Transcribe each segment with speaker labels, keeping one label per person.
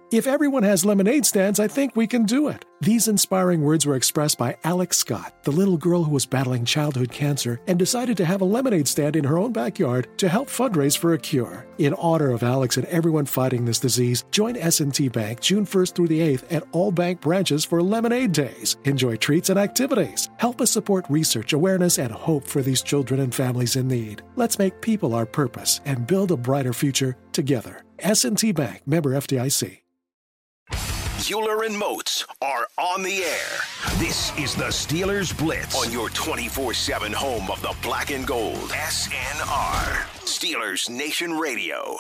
Speaker 1: If everyone has lemonade stands, I think we can do it. These inspiring words were expressed by Alex Scott, the little girl who was battling childhood cancer and decided to have a lemonade stand in her own backyard to help fundraise for a cure. In honor of Alex and everyone fighting this disease, join S&T Bank June 1st through the 8th at all bank branches for Lemonade Days. Enjoy treats and activities. Help us support research, awareness, and hope for these children and families in need. Let's make people our purpose and build a brighter future together. S&T Bank, member FDIC.
Speaker 2: Bueller and Moats are on the air. This is the Steelers Blitz on your 24/7 home of the black and gold. SNR, Steelers Nation Radio.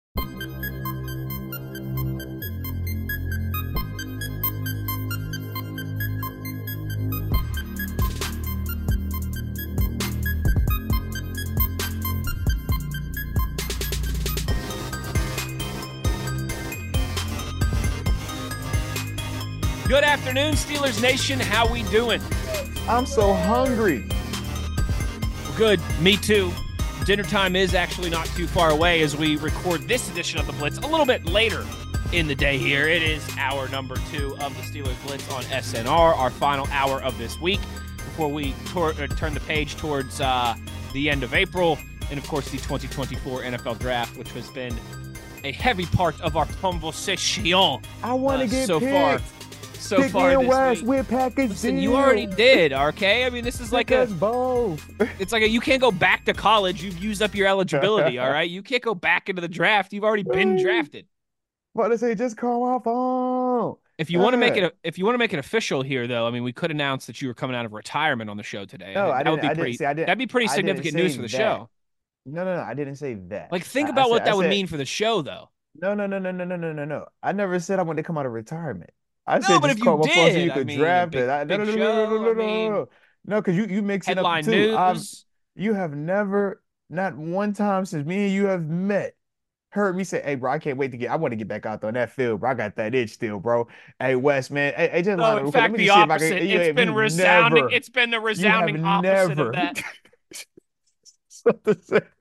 Speaker 3: Good afternoon, Steelers Nation. How we doing?
Speaker 4: I'm so hungry.
Speaker 3: Good. Me too. Dinner time is actually not too far away as we record this edition of the Blitz a little bit later in the day here. It is hour number 2 of the Steelers Blitz on SNR, our final hour of this week before we turn the page towards the end of April and, of course, the 2024 NFL Draft, which has been a heavy part of our conversation
Speaker 4: I want to get
Speaker 3: so
Speaker 4: picked.
Speaker 3: far. So
Speaker 4: Pick
Speaker 3: far
Speaker 4: me and
Speaker 3: this
Speaker 4: West
Speaker 3: week.
Speaker 4: with package
Speaker 3: Listen,
Speaker 4: deal.
Speaker 3: you already did, okay? I mean, this is like
Speaker 4: Pick us both.
Speaker 3: it's like you can't go back to college. You've used up your eligibility, all right? You can't go back into the draft. You've already been drafted.
Speaker 4: What to say? Just call my phone.
Speaker 3: If you want to make it official here, though, I mean, we could announce that you were coming out of retirement on the show today.
Speaker 4: No, I
Speaker 3: That'd be pretty
Speaker 4: I
Speaker 3: significant
Speaker 4: didn't
Speaker 3: news
Speaker 4: say
Speaker 3: for the
Speaker 4: that.
Speaker 3: show.
Speaker 4: No, I didn't say that.
Speaker 3: Like, think about what that would mean for the show, though.
Speaker 4: No. I never said I wanted to come out of retirement. I
Speaker 3: No,
Speaker 4: said
Speaker 3: but
Speaker 4: just
Speaker 3: if
Speaker 4: call
Speaker 3: you
Speaker 4: my phone so
Speaker 3: did,
Speaker 4: you
Speaker 3: I
Speaker 4: could
Speaker 3: mean,
Speaker 4: draft
Speaker 3: big-
Speaker 4: it.
Speaker 3: big show, I mean,
Speaker 4: No, because you mixing up
Speaker 3: Headline
Speaker 4: the two.
Speaker 3: news.
Speaker 4: You have never, not one time since me and you have met, heard me say, "Hey, bro, I can't wait to I want to get back out there on that field, bro. I got that itch still, bro. Hey, Wes, man. Hey, just line
Speaker 3: No,
Speaker 4: up
Speaker 3: in
Speaker 4: real quick. Let
Speaker 3: fact,
Speaker 4: me
Speaker 3: the
Speaker 4: just see if I
Speaker 3: opposite.
Speaker 4: can-
Speaker 3: It's been
Speaker 4: you've
Speaker 3: resounding.
Speaker 4: never-
Speaker 3: It's been the
Speaker 4: you have
Speaker 3: resounding opposite
Speaker 4: never.
Speaker 3: of that.
Speaker 4: Something to say.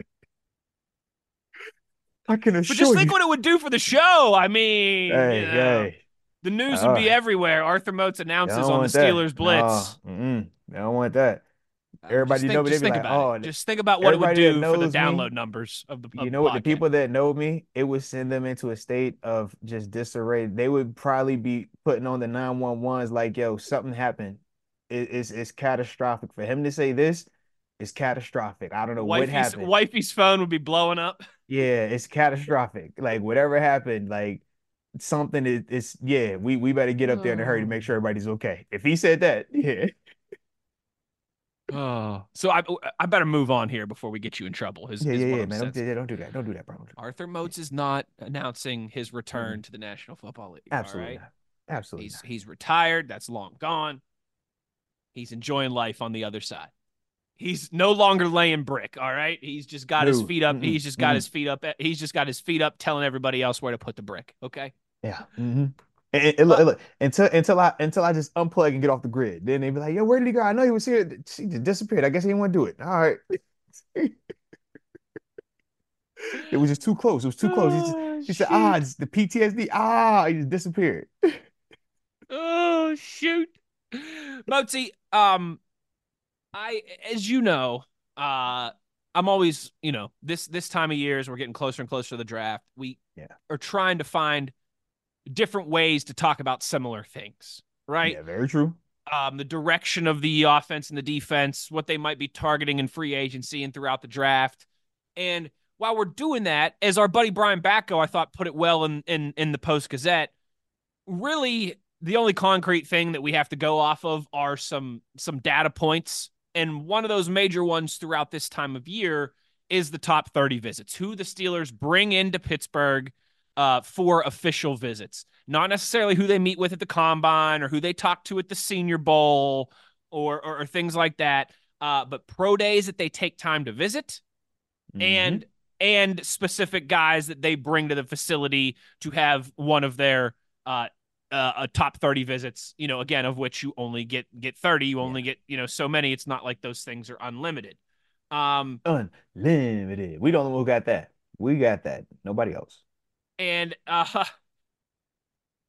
Speaker 4: I can
Speaker 3: But
Speaker 4: assure
Speaker 3: just think
Speaker 4: you.
Speaker 3: what it would do for the show. I mean,
Speaker 4: Hey.
Speaker 3: the news would be everywhere. Arthur Moats announces on the Steelers Blitz.
Speaker 4: I don't want that. Everybody know me. They be like, "Oh,
Speaker 3: Just think about what it would
Speaker 4: everybody that
Speaker 3: do for the
Speaker 4: knows me,
Speaker 3: download numbers of the
Speaker 4: you know what? The
Speaker 3: podcast.
Speaker 4: people that know me, it would send them into a state of just disarray. They would probably be putting on the 911s like, yo, something happened. It's catastrophic. For him to say this, it's catastrophic. I don't know what happened.
Speaker 3: Wifey's phone would be blowing up.
Speaker 4: Yeah, it's catastrophic. Like whatever happened, like something is yeah, we better get up there in a hurry to make sure everybody's okay. If he said that, yeah.
Speaker 3: Oh, so I better move on here before we get you in trouble.
Speaker 4: Yeah, man. Don't do that. Don't do that, bro.
Speaker 3: Arthur Moats is not announcing his return to the National Football League.
Speaker 4: Absolutely
Speaker 3: all right?
Speaker 4: not. Absolutely not.
Speaker 3: He's retired. That's long gone. He's enjoying life on the other side. He's no longer laying brick. All right. He's just got his feet up. He's just got his feet up. He's just got his feet up, telling everybody else where to put the brick. Okay.
Speaker 4: Yeah. And look, until I just unplug and get off the grid. Then they be like, yo, where did he go? I know he was here. She just disappeared. I guess he didn't want to do it. All right. It was just too close. It was too close. He said, it's the PTSD. He just disappeared.
Speaker 3: Oh, shoot. Moatsy, as you know, I'm always, this time of year as we're getting closer and closer to the draft, we are trying to find different ways to talk about similar things, right?
Speaker 4: Yeah, very true.
Speaker 3: The direction of the offense and the defense, what they might be targeting in free agency and throughout the draft. And while we're doing that, as our buddy Brian Backo, I thought, put it well in the Post-Gazette, really the only concrete thing that we have to go off of are some data points. And one of those major ones throughout this time of year is the top 30 visits, who the Steelers bring into Pittsburgh for official visits, not necessarily who they meet with at the Combine or who they talk to at the Senior Bowl or things like that, but pro days that they take time to visit and specific guys that they bring to the facility to have one of their top 30 visits, again, of which you only get 30, you only get, so many. It's not like those things are unlimited.
Speaker 4: Unlimited. We don't know who got that. We got that. Nobody else.
Speaker 3: And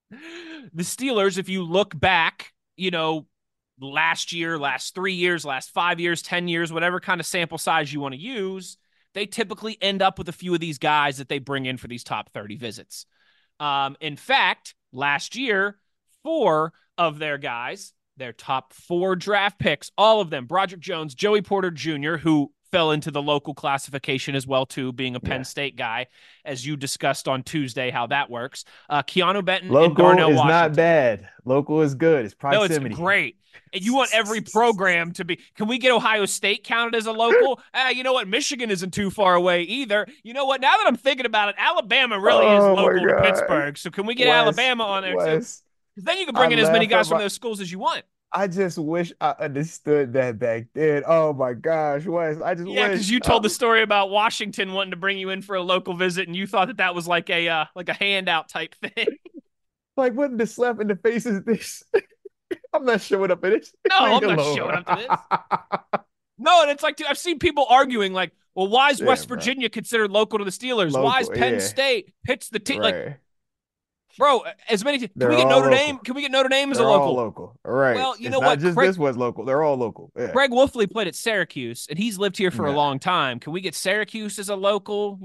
Speaker 3: The Steelers, if you look back, last year, last 3 years, last 5 years, 10 years, whatever kind of sample size you want to use, they typically end up with a few of these guys that they bring in for these top 30 visits. In fact, last year, 4 of their guys, their top 4 draft picks, all of them, Broderick Jones, Joey Porter Jr., who fell into the local classification as well, too, being a Penn State guy, as you discussed on Tuesday how that works. Keanu Benton and Darnell
Speaker 4: Local is
Speaker 3: Washington.
Speaker 4: not bad. Local is good. It's proximity.
Speaker 3: No, it's great. And you want every program to be. Can we get Ohio State counted as a local? You know what? Michigan isn't too far away either. You know what? Now that I'm thinking about it, Alabama really is local to Pittsburgh. So can we get Alabama on there too? Because then you can bring in as many guys from those schools as you want.
Speaker 4: I just wish I understood that back then. Oh my gosh, Wes! I just wish.
Speaker 3: Because you told the story about Washington wanting to bring you in for a local visit, and you thought that was like a handout type thing.
Speaker 4: Like, what the slap in the face is this? I'm not showing up for this.
Speaker 3: No, I'm not showing up to this. No, and it's like, dude, I've seen people arguing like, well, why is West Virginia considered local to the Steelers? Why is Penn State Pitt's the team? Right. Like, bro, as many can we get Notre Dame? Can we get Notre Dame as a local?
Speaker 4: All local, right?
Speaker 3: Well, you know what?
Speaker 4: Just this was local. They're all local. Yeah.
Speaker 3: Greg Wolfley played at Syracuse, and he's lived here for a long time. Can we get Syracuse as a local?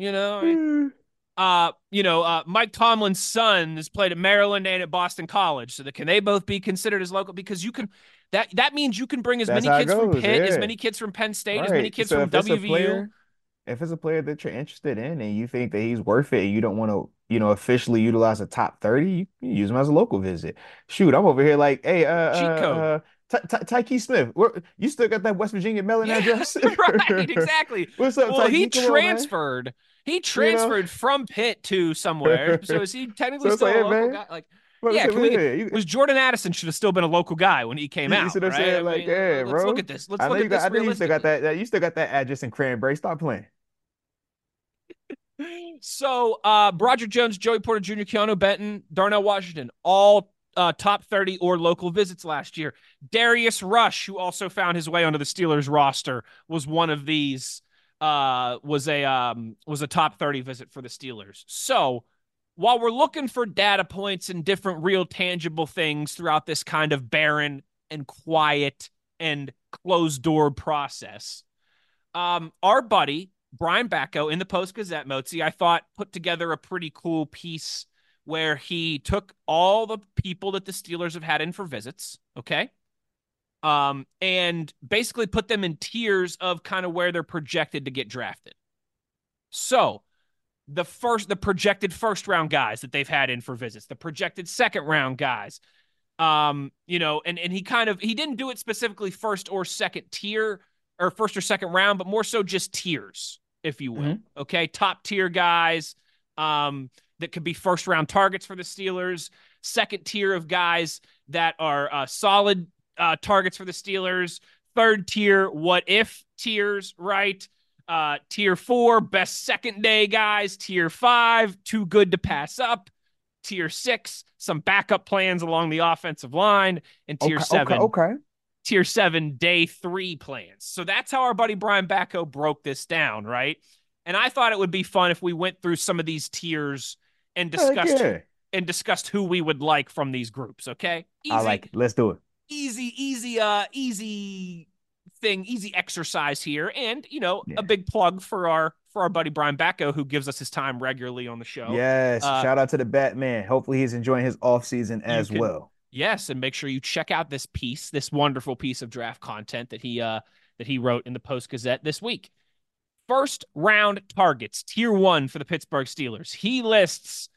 Speaker 3: Mike Tomlin's son has played at Maryland and at Boston College, so can they both be considered as local? Because you can. That means you can bring as many kids from Pitt, as many kids from Penn State, as many kids from WVU.
Speaker 4: If it's a player that you're interested in and you think that he's worth it and you don't want to, officially utilize a top 30, you can use him as a local visit. Shoot, I'm over here like, hey,
Speaker 3: cheat code.
Speaker 4: Tyke Smith, you still got that West Virginia mailing address?
Speaker 3: Right, exactly.
Speaker 4: What's up,
Speaker 3: well,
Speaker 4: Tyke?
Speaker 3: He transferred. He transferred from Pitt to somewhere. So is he technically still a local guy? Like, was Jordan Addison should have still been a local guy when he came out.
Speaker 4: You should have said, like, hey,
Speaker 3: let's
Speaker 4: bro.
Speaker 3: Look at this. Let's look at this.
Speaker 4: I think you still got that. You still got that address in Cranberry. Stop playing.
Speaker 3: So, Broderick Jones, Joey Porter Jr., Keanu Benton, Darnell Washington, all top 30 or local visits last year. Darius Rush, who also found his way onto the Steelers roster, was one of these. Was a top 30 visit for the Steelers. So, while we're looking for data points and different real tangible things throughout this kind of barren and quiet and closed door process, our buddy Brian Backo in the Post-Gazette, Motzi, I thought put together a pretty cool piece where he took all the people that the Steelers have had in for visits, okay? And basically put them in tiers of kind of where they're projected to get drafted. So the projected first round guys that they've had in for visits, the projected second round guys, and he didn't do it specifically first or second tier or first or second round, but more so just tiers, if you will. Mm-hmm. Okay. Top tier guys, that could be first round targets for the Steelers, second tier of guys that are solid targets for the Steelers, third tier what if tiers, right? Tier 4 best second day guys, tier 5 too good to pass up, tier 6 some backup plans along the offensive line, and tier 7 tier 7 day 3 plans. So that's how our buddy Brian Backo broke this down, right? And I thought it would be fun if we went through some of these tiers and discussed who we would like from these groups. Okay,
Speaker 4: I like it. Let's do it.
Speaker 3: Easy thing, easy exercise here, and a big plug for our buddy Brian Backo, who gives us his time regularly on the show.
Speaker 4: Yes, shout out to the Batman. Hopefully he's enjoying his off season as well.
Speaker 3: Yes, and make sure you check out this wonderful piece of draft content that he wrote in the Post-Gazette this week. First round targets, tier 1 for the Pittsburgh Steelers. He lists,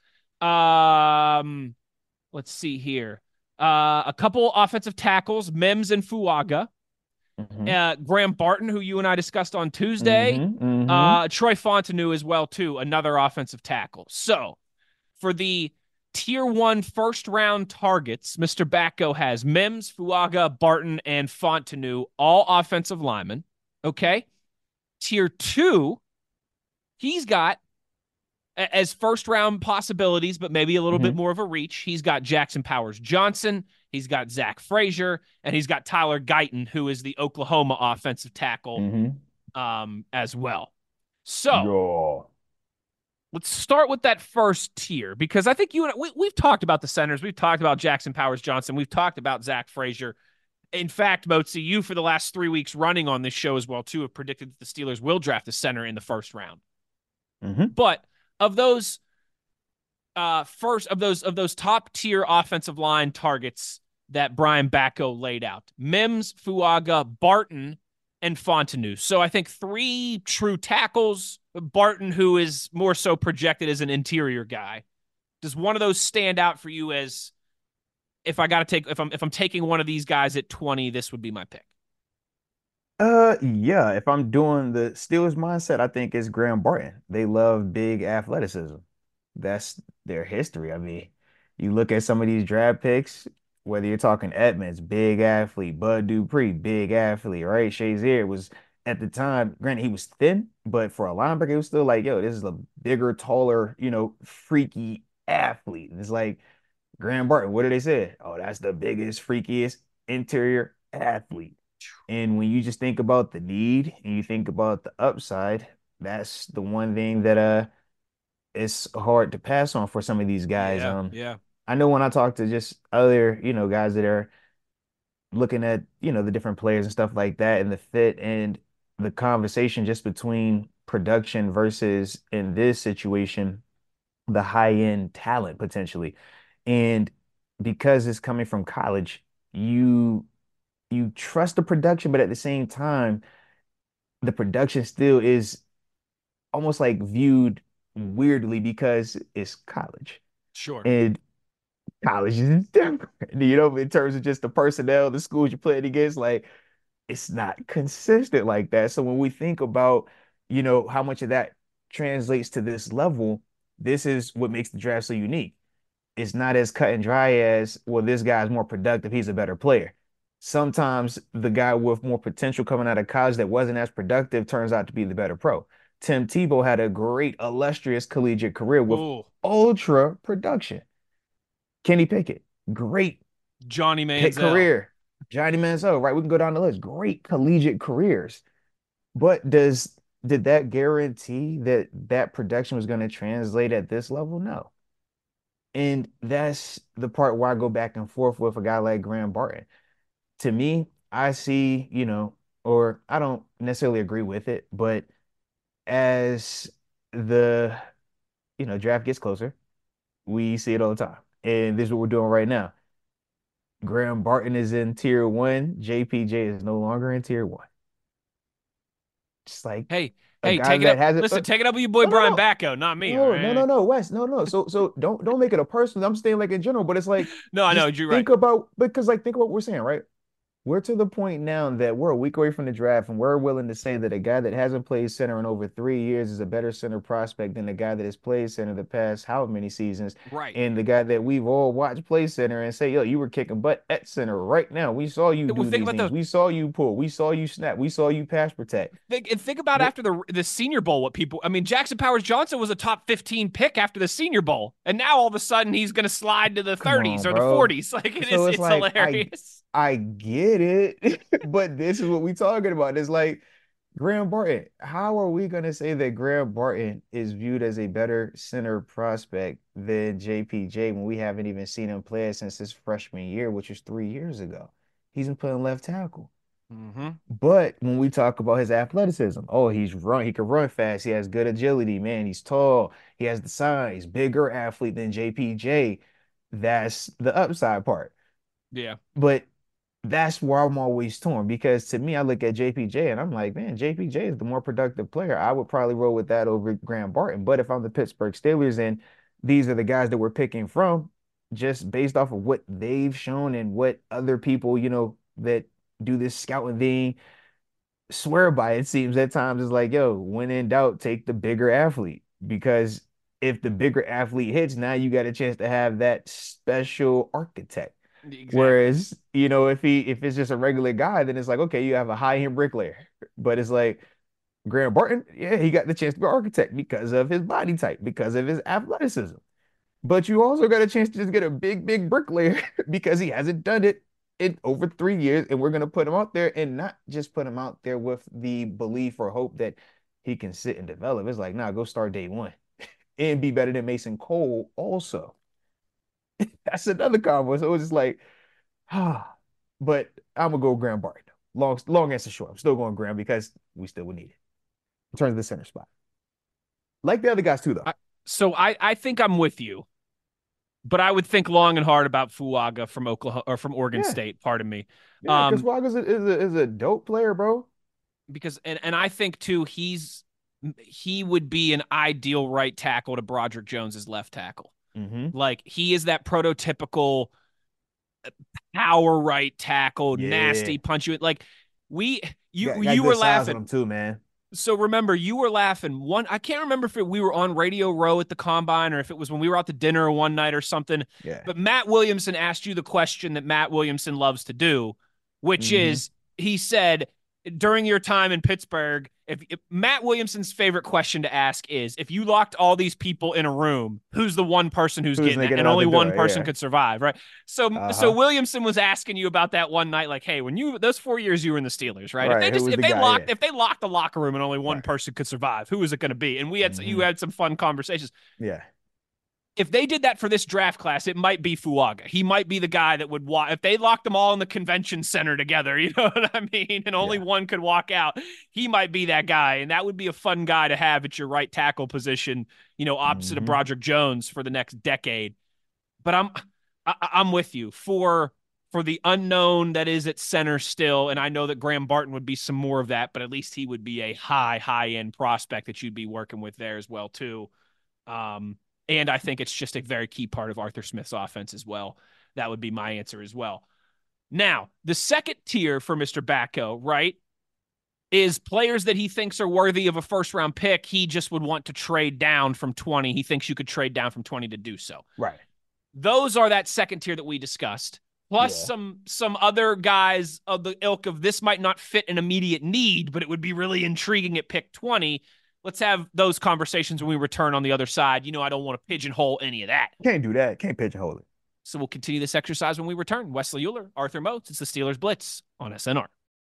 Speaker 3: let's see here, a couple offensive tackles, Mims and Fuaga. Mm-hmm. Graham Barton, who you and I discussed on Tuesday. Troy Fontenot as well, too, another offensive tackle. So for the tier 1 first round targets, Mr. Backo has Mims, Fuaga, Barton, and Fontenot, all offensive linemen. Okay. Tier 2, he's got as first round possibilities, but maybe a little bit more of a reach. He's got Jackson Powers Johnson, he's got Zach Frazier, and he's got Tyler Guyton, who is the Oklahoma offensive tackle as well. So let's start with that first tier because I think you and we've talked about the centers. We've talked about Jackson Powers Johnson. We've talked about Zach Frazier. In fact, Mozi, you for the last 3 weeks running on this show as well too have predicted that the Steelers will draft a center in the first round.
Speaker 4: Mm-hmm.
Speaker 3: But of those of those top tier offensive line targets that Brian Batko laid out, Mims, Fuaga, Barton, and Fontenot. So I think 3 true tackles. Barton, who is more so projected as an interior guy. Does one of those stand out for you as if I'm taking one of these guys at 20, this would be my pick?
Speaker 4: Yeah, if I'm doing the Steelers mindset, I think it's Graham Barton. They love big athleticism. That's their history. I mean, you look at some of these draft picks, whether you're talking Edmonds, big athlete, Bud Dupree, big athlete, right? Shazier was at the time, granted he was thin, but for a linebacker, it was still like, yo, this is a bigger, taller, freaky athlete. And it's like Graham Barton, what did they say? Oh, that's the biggest, freakiest interior athlete. And when you just think about the need and you think about the upside, that's the one thing that it's hard to pass on for some of these guys.
Speaker 3: Yeah, yeah.
Speaker 4: I know when I talk to just other, guys that are looking at, the different players and stuff like that and the fit and the conversation just between production versus in this situation, the high end talent potentially. And because it's coming from college, you trust the production, but at the same time, the production still is almost like viewed weirdly because it's college.
Speaker 3: Sure.
Speaker 4: And college is different, in terms of just the personnel, the schools you're playing against, like it's not consistent like that. So when we think about, how much of that translates to this level, this is what makes the draft so unique. It's not as cut and dry as, well, this guy's more productive, he's a better player. Sometimes the guy with more potential coming out of college that wasn't as productive turns out to be the better pro. Tim Tebow had a great, illustrious collegiate career with
Speaker 3: Ooh,
Speaker 4: ultra production. Kenny Pickett, great
Speaker 3: Johnny
Speaker 4: hit
Speaker 3: Manziel.
Speaker 4: career. Johnny Manziel, right? We can go down the list. Great collegiate careers. But did that guarantee that that production was going to translate at this level? No. And that's the part where I go back and forth with a guy like Graham Barton. To me, I see, or I don't necessarily agree with it, but as the, draft gets closer, we see it all the time. And this is what we're doing right now. Graham Barton is in tier 1. JPJ is no longer in tier 1. Just like
Speaker 3: Hey,
Speaker 4: a
Speaker 3: hey,
Speaker 4: guy
Speaker 3: take it
Speaker 4: that
Speaker 3: up.
Speaker 4: hasn't.
Speaker 3: Listen, take it up with your boy
Speaker 4: No, no,
Speaker 3: Brian
Speaker 4: no,
Speaker 3: Batko, not me. All
Speaker 4: no,
Speaker 3: right.
Speaker 4: no, Wes, no. So don't make it a personal. I'm saying like in general, but it's like
Speaker 3: No, I know
Speaker 4: just
Speaker 3: you're right.
Speaker 4: think about because like think about what we're saying, right? We're to the point now that we're a week away from the draft, and we're willing to say that a guy that hasn't played center in over 3 years is a better center prospect than the guy that has played center the past however many seasons.
Speaker 3: Right.
Speaker 4: And the guy that we've all watched play center and say, yo, you were kicking butt at center right now. We saw you
Speaker 3: Well,
Speaker 4: do
Speaker 3: think
Speaker 4: these
Speaker 3: about
Speaker 4: things.
Speaker 3: the
Speaker 4: We saw you pull. We saw you snap. We saw you pass protect.
Speaker 3: think about
Speaker 4: What?
Speaker 3: after the Senior Bowl. What people? I mean, Jackson Powers Johnson was a top 15 pick after the Senior Bowl, and now all of a sudden he's going to slide to the
Speaker 4: Come
Speaker 3: 30s
Speaker 4: on,
Speaker 3: or the
Speaker 4: bro.
Speaker 3: 40s. Like it
Speaker 4: So
Speaker 3: is,
Speaker 4: it's
Speaker 3: it's
Speaker 4: like
Speaker 3: hilarious.
Speaker 4: I get it, but this is what we talking about. It's like Graham Barton. How are we gonna say that Graham Barton is viewed as a better center prospect than JPJ when we haven't even seen him play since his freshman year, which was 3 years ago? He's been playing left tackle.
Speaker 3: Mm-hmm.
Speaker 4: But when we talk about his athleticism, oh, he can run fast, he has good agility, man, he's tall, he has the size, bigger athlete than JPJ. That's the upside part.
Speaker 3: Yeah.
Speaker 4: But that's where I'm always torn because to me, I look at JPJ and I'm like, man, JPJ is the more productive player. I would probably roll with that over Graham Barton. But if I'm the Pittsburgh Steelers and these are the guys that we're picking from, just based off of what they've shown and what other people, that do this scouting thing swear by, it seems at times it's like, yo, when in doubt, take the bigger athlete. Because if the bigger athlete hits, now you got a chance to have that special architect.
Speaker 3: Exactly.
Speaker 4: Whereas, if it's just a regular guy, then it's like, okay, you have a high-end bricklayer. But it's like Graham Barton, yeah, he got the chance to be architect because of his body type, because of his athleticism. But you also got a chance to just get a big, big bricklayer because he hasn't done it in over 3 years. And we're going to put him out there and not just put him out there with the belief or hope that he can sit and develop. It's like, nah, go start day one. and be better than Mason Cole also. That's another combo. So it was just like, but I'm gonna go Graham Barton. Long answer short. I'm still going Graham because we still would need it in terms of the center spot. Like the other guys too, though.
Speaker 3: I think I'm with you, but I would think long and hard about Fuaga from Oklahoma or from Oregon State. Pardon me.
Speaker 4: Yeah, because Fuaga is a dope player, bro.
Speaker 3: Because and I think too, he would be an ideal right tackle to Broderick Jones's left tackle.
Speaker 4: Mm-hmm.
Speaker 3: Like he is that prototypical power right tackle, nasty punch you. Like you were laughing
Speaker 4: him too, man.
Speaker 3: So remember, you were laughing. I can't remember if we were on Radio Row at the Combine or if it was when we were out to dinner one night or something.
Speaker 4: Yeah.
Speaker 3: But Matt Williamson asked you the question that Matt Williamson loves to do, which is, he said, during your time in Pittsburgh, if Matt Williamson's favorite question to ask is, if you locked all these people in a room, who's the one person who's getting it? And only one person could survive, right? So Williamson was asking you about that one night, like, hey, when those 4 years you were in the Steelers, right? If they locked the locker room and only one person could survive, who was it going to be? And you had some fun conversations.
Speaker 4: Yeah.
Speaker 3: If they did that for this draft class, it might be Fuaga. He might be the guy that would walk. If they locked them all in the convention center together, you know what I mean? And only one could walk out, he might be that guy. And that would be a fun guy to have at your right tackle position, opposite of Broderick Jones for the next decade. But I'm with you for the unknown that is at center still. And I know that Graham Barton would be some more of that, but at least he would be a high end prospect that you'd be working with there as well, too. And I think it's just a very key part of Arthur Smith's offense as well. That would be my answer as well. Now, the second tier for Mr. Batko, right, is players that he thinks are worthy of a first-round pick. He just would want to trade down from 20. He thinks you could trade down from 20 to do so.
Speaker 4: Right.
Speaker 3: Those are that second tier that we discussed. Plus some other guys of the ilk of this might not fit an immediate need, but it would be really intriguing at pick 20. Let's have those conversations when we return on the other side. I don't want to pigeonhole any of that.
Speaker 4: Can't do that. Can't pigeonhole it.
Speaker 3: So we'll continue this exercise when we return. Wesley Euler, Arthur Moats. It's the Steelers Blitz on SNR.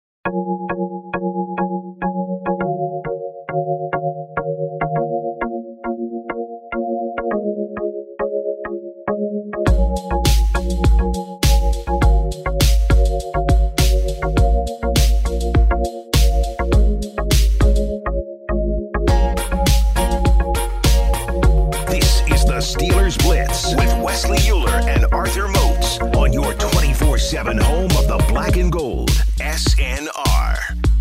Speaker 2: Steelers Blitz with Wesley Euler and Arthur Moats on your 24/7 home of the black and gold, SNR.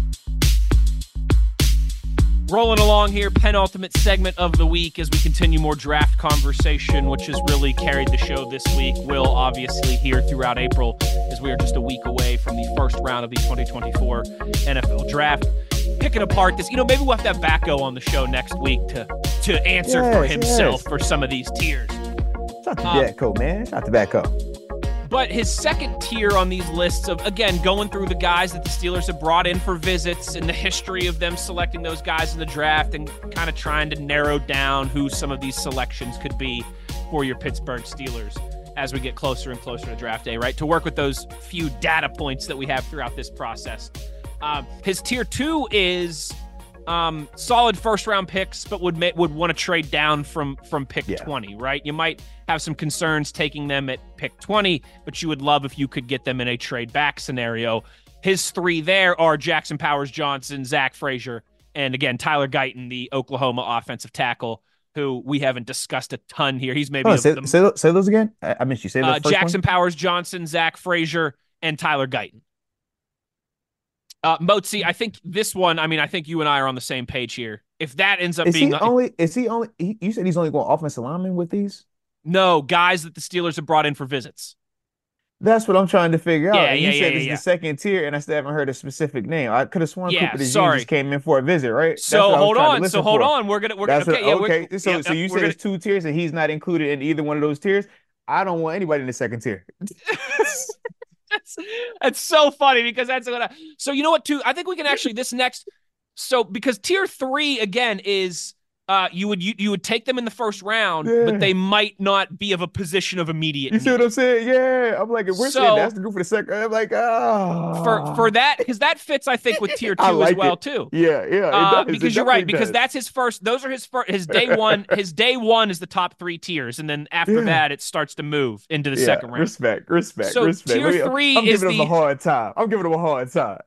Speaker 3: Rolling along here, penultimate segment of the week as we continue more draft conversation, which has really carried the show this week. We'll obviously hear throughout April as we are just a week away from the first round of the 2024 NFL Draft. Picking apart this, maybe we'll have to have Batko on the show next week to answer for himself for some of these tiers.
Speaker 4: Shout to Batko, man. Shout to Batko.
Speaker 3: But his second tier on these lists of, again, going through the guys that the Steelers have brought in for visits and the history of them selecting those guys in the draft and kind of trying to narrow down who some of these selections could be for your Pittsburgh Steelers as we get closer and closer to draft day, right? To work with those few data points that we have throughout this process. His tier 2 is solid first-round picks, but would want to trade down from pick 20, right? You might have some concerns taking them at pick 20, but you would love if you could get them in a trade-back scenario. His 3 there are Jackson Powers-Johnson, Zach Frazier, and again, Tyler Guyton, the Oklahoma offensive tackle, who we haven't discussed a ton here. He's maybe...
Speaker 4: say those again? I missed you. Say those first
Speaker 3: Jackson Powers-Johnson, Zach Frazier, and Tyler Guyton. Moatsy, I think this one, I think you and I are on the same page here. If that ends up
Speaker 4: you said he's only going offensive lineman with these?
Speaker 3: No, guys that the Steelers have brought in for visits.
Speaker 4: That's what I'm trying to figure out. You said
Speaker 3: it's
Speaker 4: the second tier, and I still haven't heard a specific name. I could have sworn Cooper DeJean just came in for a visit, right?
Speaker 3: So hold on. We're gonna
Speaker 4: okay. So you said it's 2 tiers, and he's not included in either one of those tiers. I don't want anybody in the second tier.
Speaker 3: That's so funny because that's what so you know what too, I think we can actually this next, so because tier 3 again is You would take them in the first round,
Speaker 4: Yeah.
Speaker 3: but they might not be of a position of immediate
Speaker 4: You see
Speaker 3: need.
Speaker 4: what I'm saying? Yeah. I'm like, if we're saying that's
Speaker 3: So
Speaker 4: the group for the second, I'm like,
Speaker 3: for that, because that fits, I think, with tier
Speaker 4: I
Speaker 3: two as
Speaker 4: like
Speaker 3: well
Speaker 4: it.
Speaker 3: too.
Speaker 4: Yeah, it does. It
Speaker 3: Because you're right,
Speaker 4: definitely
Speaker 3: because
Speaker 4: does.
Speaker 3: that's his first. Those are his first. His day one. His day one is the top three tiers, and then after
Speaker 4: Yeah.
Speaker 3: that, it starts to move into the
Speaker 4: Yeah,
Speaker 3: second round.
Speaker 4: respect.
Speaker 3: So tier three
Speaker 4: I'm
Speaker 3: is
Speaker 4: giving him a
Speaker 3: the
Speaker 4: hard time. I'm giving him a hard time.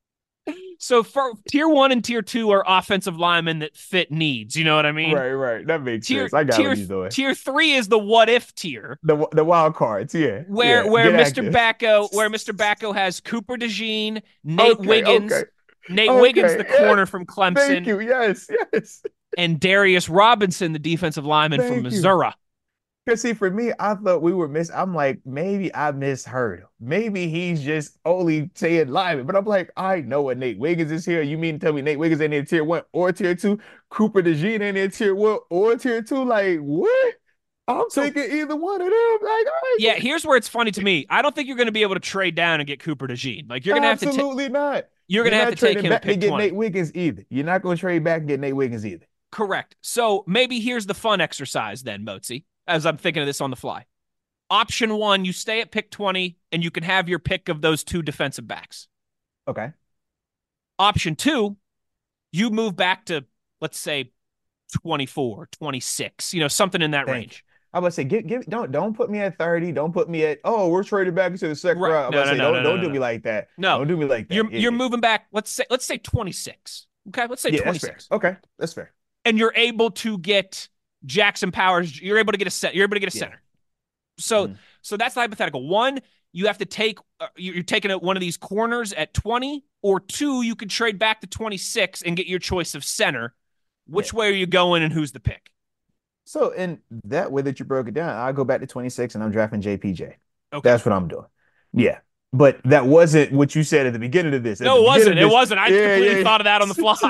Speaker 3: so for tier one and tier two are offensive linemen that fit needs. You know what I mean?
Speaker 4: Right. That makes
Speaker 3: Tier
Speaker 4: sense. I got
Speaker 3: tier
Speaker 4: what he's doing.
Speaker 3: tier three is the what if tier.
Speaker 4: The wild cards, yeah.
Speaker 3: Where
Speaker 4: Get
Speaker 3: Mr.
Speaker 4: active.
Speaker 3: Mr. Backo has Cooper DeJean, Nate Wiggins, the
Speaker 4: Yeah.
Speaker 3: corner from
Speaker 4: Thank
Speaker 3: Clemson,
Speaker 4: you. Yes.
Speaker 3: and Darius Robinson, the defensive lineman from
Speaker 4: Thank you.
Speaker 3: Missouri.
Speaker 4: Because see, for me, I thought we were I'm like, maybe I misheard him. Maybe he's just only saying lineman. But I'm like, I know what Nate Wiggins is here. You mean to tell me Nate Wiggins ain't in tier one or tier two? Cooper DeJean ain't in tier one or tier two? Like, what? I'm taking either one of them. Like, all right.
Speaker 3: Yeah, here's where it's funny to me. I don't think you're going to be able to trade down and get Cooper DeJean. Like you're going to have to
Speaker 4: Absolutely not.
Speaker 3: You're going to have to take him
Speaker 4: back
Speaker 3: at pick
Speaker 4: to get
Speaker 3: 20.
Speaker 4: Nate Wiggins either. You're not going to trade back and get Nate Wiggins either.
Speaker 3: Correct. So maybe here's the fun exercise then, Mozi, as I'm thinking of this on the fly. Option one, you stay at pick 20 and you can have your pick of those two defensive backs.
Speaker 4: Okay.
Speaker 3: Option two, you move back to, let's say, 24, 26, something in that range.
Speaker 4: I was about to say, don't put me at 30. Don't put me at, we're trading back into the second round. Don't do me like that.
Speaker 3: No,
Speaker 4: don't do me like that.
Speaker 3: You're moving back. Let's say 26. Okay, let's say 26.
Speaker 4: Okay, that's fair.
Speaker 3: And you're able to get Jackson Powers. You're able to get a set. You're able to get a center. So that's the hypothetical. One, you have to take. You're taking one of these corners at 20, or two, you could trade back to 26 and get your choice of center. Which way are you going, and who's the pick?
Speaker 4: So in that way that you broke it down, I go back to 26 and I'm drafting JPJ.
Speaker 3: Okay.
Speaker 4: That's what I'm doing. Yeah. But that wasn't what you said at the beginning of this.
Speaker 3: No, it wasn't. It wasn't. I completely thought of that on the fly.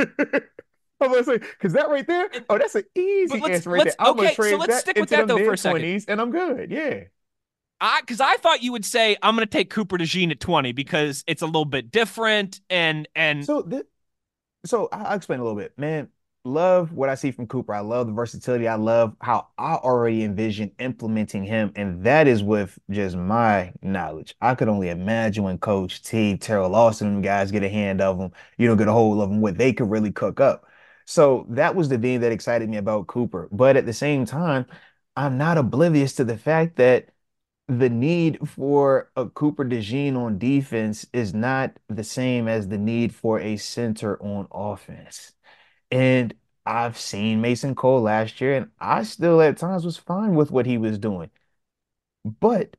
Speaker 4: I was going to say, because that right there, that's an easy answer right there. I'm going to trade
Speaker 3: so let's
Speaker 4: that
Speaker 3: stick with
Speaker 4: into
Speaker 3: that, though, for a second.
Speaker 4: 20s and I'm good. Yeah.
Speaker 3: Because I thought you would say, I'm going to take Cooper DeJean at 20 because it's a little bit different. And
Speaker 4: So I'll explain a little bit. Man, love what I see from Cooper. I love the versatility. I love how I already envision implementing him. And that is with just my knowledge. I could only imagine when Coach T, Terrell Lawson, and guys get a hand of them, get a hold of them, what they could really cook up. So that was the thing that excited me about Cooper. But at the same time, I'm not oblivious to the fact that the need for a Cooper DeJean on defense is not the same as the need for a center on offense. And I've seen Mason Cole last year, and I still at times was fine with what he was doing. But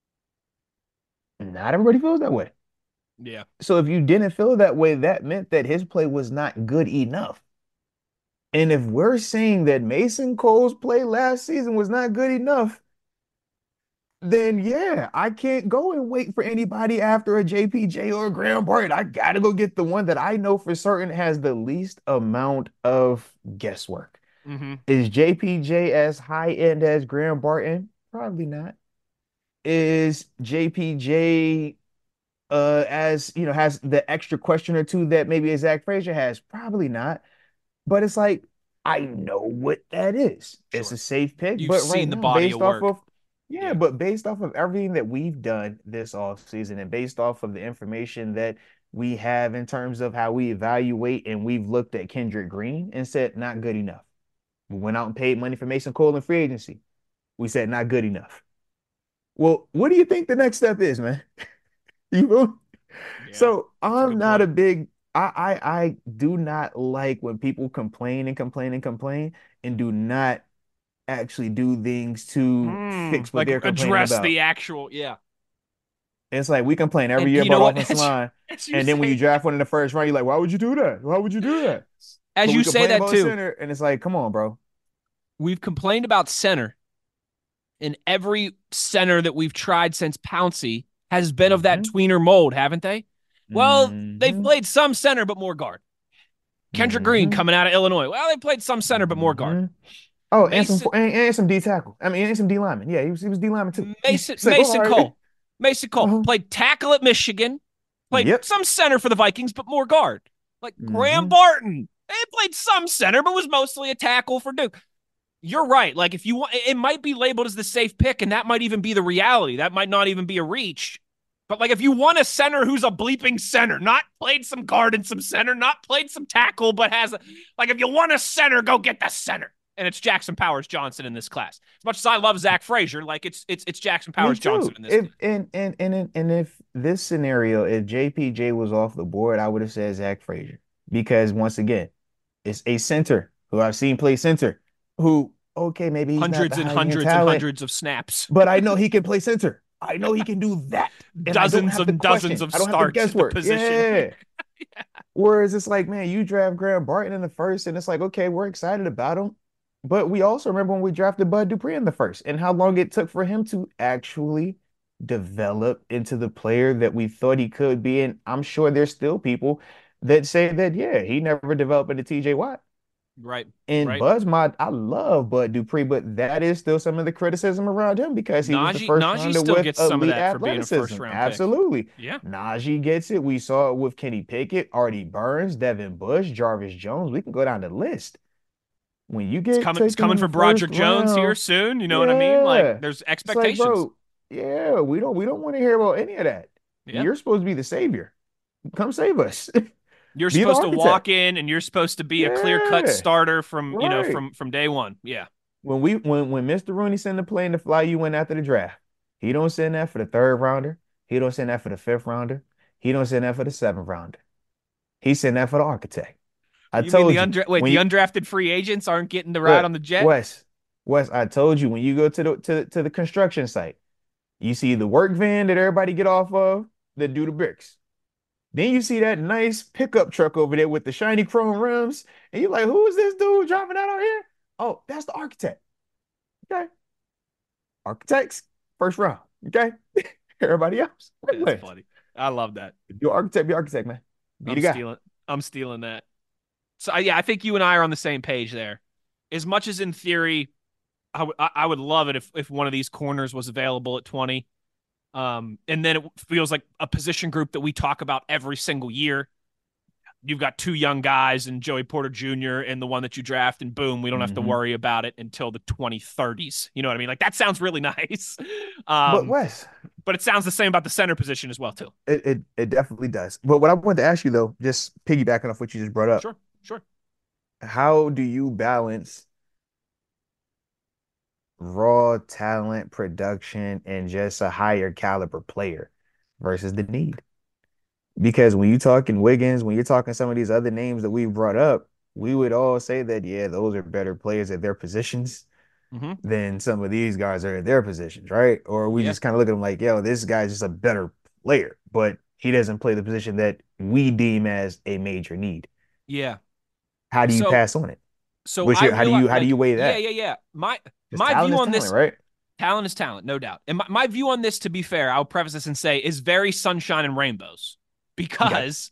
Speaker 4: not everybody feels that way.
Speaker 3: Yeah.
Speaker 4: So if you didn't feel that way, that meant that his play was not good enough. And if we're saying that Mason Cole's play last season was not good enough, then yeah, I can't go and wait for anybody after a JPJ or a Graham Barton. I gotta go get the one that I know for certain has the least amount of guesswork.
Speaker 3: Mm-hmm.
Speaker 4: Is JPJ as high end as Graham Barton? Probably not. Is JPJ as has the extra question or two that maybe a Zach Frazier has? Probably not. But it's like, I know what that is.
Speaker 3: Sure.
Speaker 4: It's a safe pick.
Speaker 3: You've
Speaker 4: but
Speaker 3: seen
Speaker 4: right
Speaker 3: the
Speaker 4: now,
Speaker 3: body
Speaker 4: based
Speaker 3: of
Speaker 4: off
Speaker 3: work.
Speaker 4: but based off of everything that we've done this offseason and based off of the information that we have in terms of how we evaluate, and we've looked at Kendrick Green and said, not good enough. We went out and paid money for Mason Cole in free agency. We said, not good enough. Well, what do you think the next step is, man?
Speaker 3: Yeah,
Speaker 4: so I'm not
Speaker 3: point.
Speaker 4: a big I do not like when people complain and complain and complain and do not actually do things to fix what they're complaining
Speaker 3: address
Speaker 4: about.
Speaker 3: The actual, yeah.
Speaker 4: It's like we complain every year about offensive line, and then when you draft one in the first round, you're like, why would you do that? Why would you do that?
Speaker 3: As you say that too,
Speaker 4: center, and it's like, come on, bro.
Speaker 3: We've complained about center, and every center that we've tried since Pouncey has been of that tweener mold, haven't they? Well, they've played some center, but more guard. Kendrick Green coming out of Illinois. Well, they played some center, but more guard.
Speaker 4: Oh, and some D tackle. I mean, and some D lineman. Yeah, he was D lineman too.
Speaker 3: Mason Cole played tackle at Michigan. Played some center for the Vikings, but more guard. Like Graham Barton He played some center, but was mostly a tackle for Duke. You're right. Like, if you want, it might be labeled as the safe pick, and that might even be the reality. That might not even be a reach. But, like, if you want a center who's a bleeping center, not played some guard and some center, not played some tackle, but like, if you want a center, go get the center. And it's Jackson Powers Johnson in this class. As much as I love Zach Frazier, like, it's Jackson Powers Johnson in this
Speaker 4: if,
Speaker 3: class.
Speaker 4: and if this scenario, if JPJ was off the board, I would have said Zach Frazier. Because once again, it's a center who I've seen play center who, okay, maybe he's
Speaker 3: hundreds
Speaker 4: not
Speaker 3: and
Speaker 4: the
Speaker 3: hundreds
Speaker 4: talent,
Speaker 3: and hundreds of snaps.
Speaker 4: but I know he can play center. I know he can do that. And
Speaker 3: dozens and dozens of starts at the position.
Speaker 4: Yeah. Yeah. Whereas it's like, man, you draft Graham Barton in the first, and it's like, okay, we're excited about him. But we also remember when we drafted Bud Dupree in the first and how long it took for him to actually develop into the player that we thought he could be. And I'm sure there's still people that say that, yeah, he never developed into TJ Watt.
Speaker 3: Right.
Speaker 4: And
Speaker 3: right.
Speaker 4: Bud's I love Bud Dupree, but that is still some of the criticism around him because he was the first
Speaker 3: Najee
Speaker 4: rounder
Speaker 3: still
Speaker 4: with
Speaker 3: gets some of
Speaker 4: elite
Speaker 3: that for being a
Speaker 4: athleticism.
Speaker 3: first round
Speaker 4: Absolutely.
Speaker 3: Pick. Yeah.
Speaker 4: Najee gets it. We saw it with Kenny Pickett, Artie Burns, Devin Bush, Jarvis Jones. We can go down the list. When you get
Speaker 3: it's coming for Broderick Jones here soon. You know what I mean? Like, there's expectations.
Speaker 4: Like, bro, yeah, we don't want to hear about any of that.
Speaker 3: Yeah.
Speaker 4: You're supposed to be the savior. Come save us.
Speaker 3: You're supposed to walk in and you're supposed to be a clear-cut starter from,
Speaker 4: right.
Speaker 3: from day one. Yeah.
Speaker 4: When Mr. Rooney sent the plane to fly you in after the draft, he don't send that for the third rounder. He don't send that for the fifth rounder. He don't send that for the seventh rounder. He sent that for the architect. I told you.
Speaker 3: The undrafted free agents aren't getting the ride on the jet?
Speaker 4: Wes, I told you, when you go to the construction site, you see the work van that everybody get off of that do the bricks. Then you see that nice pickup truck over there with the shiny chrome rims, and you're like, who is this dude driving out here? Oh, that's the architect. Okay. Architects, first round. Okay. Everybody else.
Speaker 3: That's funny. I love that.
Speaker 4: Your architect, man. Be the guy.
Speaker 3: I'm stealing that. So, yeah, I think you and I are on the same page there. As much as in theory, I would love it if one of these corners was available at 20. And then it feels like a position group that we talk about every single year. You've got two young guys and Joey Porter Jr. and the one that you draft, and boom, we don't have to worry about it until the 2030s. You know what I mean? Like, that sounds really nice.
Speaker 4: But Wes,
Speaker 3: but it sounds the same about the center position as well, too.
Speaker 4: It definitely does. But what I wanted to ask you, though, just piggybacking off what you just brought up.
Speaker 3: Sure.
Speaker 4: How do you balance raw talent, production, and just a higher caliber player versus the need? Because when you're talking Wiggins, when you're talking some of these other names that we brought up, we would all say that, yeah, those are better players at their positions than some of these guys are at their positions, right? Or we just kind of look at them like, yo, this guy's just a better player, but he doesn't play the position that we deem as a major need.
Speaker 3: Yeah.
Speaker 4: How do you pass on it?
Speaker 3: So
Speaker 4: how do you weigh that?
Speaker 3: Yeah. My view on this,
Speaker 4: right?
Speaker 3: Talent is talent, no doubt. And my view on this, to be fair, I'll preface this and say, is very sunshine and rainbows, because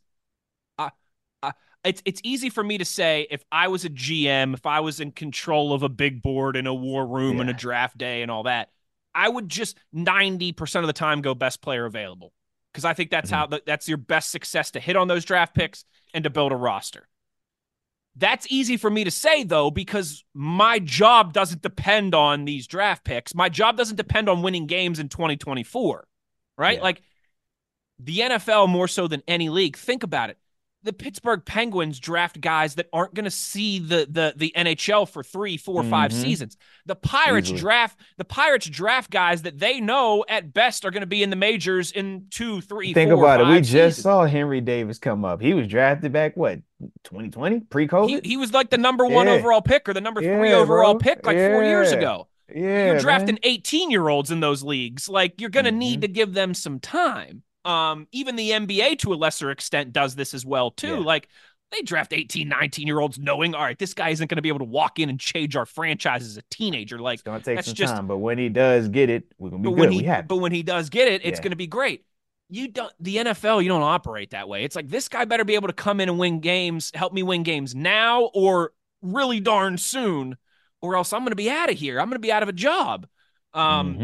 Speaker 3: it's easy for me to say, if I was a GM, if I was in control of a big board in a war room and a draft day and all that, I would just 90% of the time go best player available, because I think that's that's your best success to hit on those draft picks and to build a roster. That's easy for me to say, though, because my job doesn't depend on these draft picks. My job doesn't depend on winning games in 2024, right? Yeah. Like, the NFL, more so than any league, think about it. The Pittsburgh Penguins draft guys that aren't going to see the NHL for 3, 4, 5 seasons. The Pirates draft guys that they know at best are going to be in the majors in 2, 3,
Speaker 4: Think
Speaker 3: 4,
Speaker 4: about
Speaker 3: 5
Speaker 4: it. We
Speaker 3: seasons.
Speaker 4: just saw Henry Davis come up. He was drafted back, 2020, pre-COVID?
Speaker 3: He was like the number 1 overall pick or the number 3 overall pick 4 years ago.
Speaker 4: Yeah,
Speaker 3: you're drafting 18-year-olds in those leagues. Like, you're going to need to give them some time. Even the NBA, to a lesser extent, does this as well, too. Yeah. Like, they draft 18, 19-year-olds knowing, all right, this guy isn't going to be able to walk in and change our franchise as a teenager. Like,
Speaker 4: it's going to take some time, but when he does get it, we're going to be good.
Speaker 3: But when he does get it, it's going to be great. The NFL, you don't operate that way. It's like, this guy better be able to come in and win games, help me win games now or really darn soon, or else I'm going to be out of here. I'm going to be out of a job.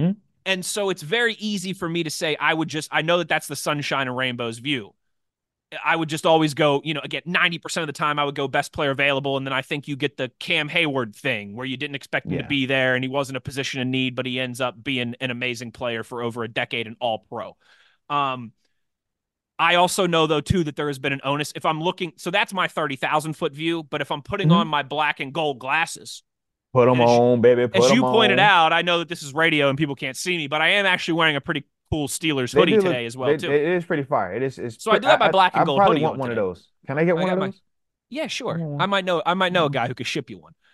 Speaker 3: And so it's very easy for me to say, I know that that's the sunshine and rainbows view. I would just always go, again, 90% of the time I would go best player available. And then I think you get the Cam Hayward thing where you didn't expect him to be there and he wasn't a position in need, but he ends up being an amazing player for over a decade and all pro. I also know, though, too, that there has been an onus. If I'm looking, so that's my 30,000 foot view. But if I'm putting on my black and gold glasses,
Speaker 4: put them on, baby.
Speaker 3: As you pointed out, I know that this is radio and people can't see me, but I am actually wearing a pretty cool Steelers hoodie today as well, too.
Speaker 4: It is pretty fire. It is.
Speaker 3: So I do have my black and gold hoodie. I
Speaker 4: probably want one of those. Can I get one of those?
Speaker 3: Yeah, sure. I might know a guy who could ship you one.